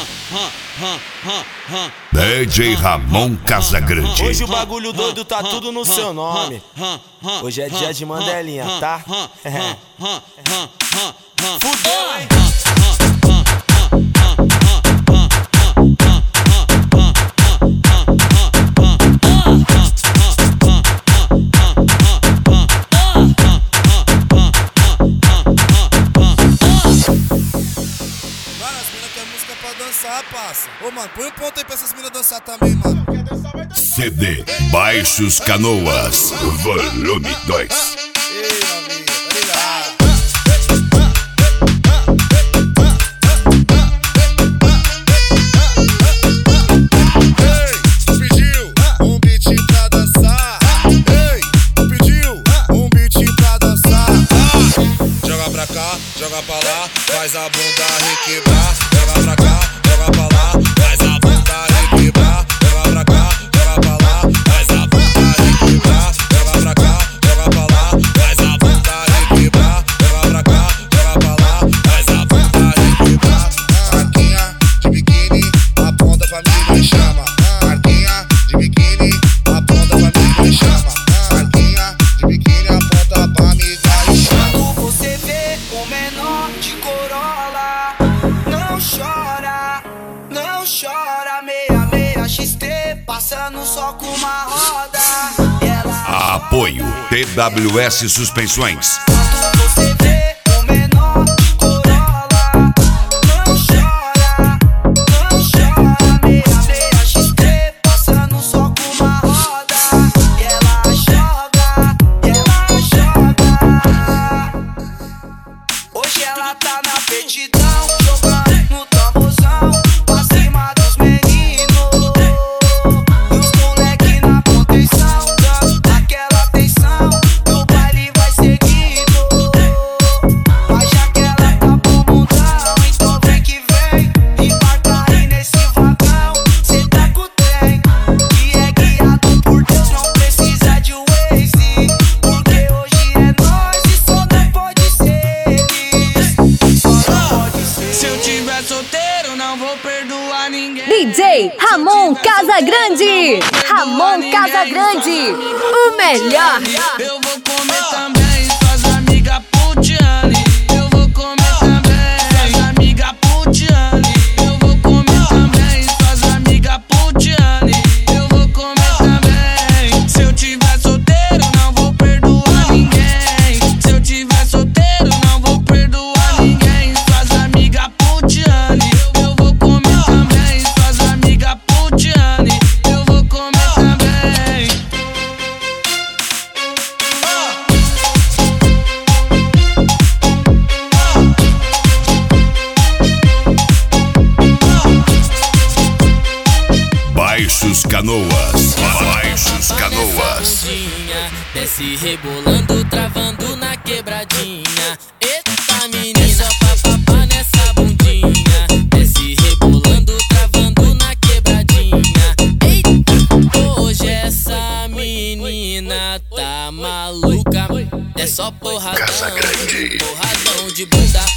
DJ Ramon Casagrande. Hoje o bagulho doido tá tudo no seu nome. Hoje é dia de Mandelinha, tá? Fudeu, hein? Dançar, parça. Ô, mano, põe um ponto aí pra essas minas dançar também, mano. CD Baixos Canoas, volume 2. Ei, amiga, tá ligado? Ei, pediu um beat pra dançar. Ei, pediu um beat pra dançar. Joga pra cá, joga pra lá, faz a bunda requebrar. Joga pra cá, joga pra lá, faz a bunda requebrar. Joga pra cá, joga pra lá, faz a bunda requebrar. Joga pra cá, joga pra lá, faz a bunda requebrar. Joga pra cá, joga pra lá, faz a bunda requebrar. Marquinha de biquíni, aponta pra mim e chama. Marquinha de biquíni, aponta pra mim e chama. Marquinha de biquíni, aponta pra mim e chama. Quando você vê o menor de Corolla, não chora, não chora. 66 XT, passando só com uma roda. Apoio TWS Suspensões. Quando você vê o menor de Corolla, não chora, não chora. 66 XT, passando só com uma roda. E ela joga, hoje ela tá na petidão, jogando no tamborzão, pra cima dos meninos. E os moleque na contenção, dando aquela atenção, no baile vai seguindo. Mas já que ela tá pro mundão, então vem que vem, embarca aí nesse vagão. Cê tá com o trem, que é guiado por Deus, não precisa de Waze. Porque hoje é nós e só não pode ser eles. Se eu tiver solteiro, não vou perdoar ninguém. DJ Ramon Casagrande. Ramon Casagrande, o melhor. Eu vou comer também suas amigas putiane. Eu vou comer também suas amigas putiane. Eu vou comer também suas amigas putiane. Eu vou comer também. Se eu tiver solteiro, não vou perdoar ninguém. Se eu tiver solteiro, não vou perdoar ninguém. Suas amigas putiane. Eu vou comer também suas amigas putiane. Eu vou comer também. Baixos Canoas. Baixos Canoas. Bundinha, desce rebolando, travando na quebradinha. Eita menina, papapá nessa bundinha. Desce rebolando, travando na quebradinha. Eita, hoje essa menina tá maluca. É só porradão, porradão de bunda.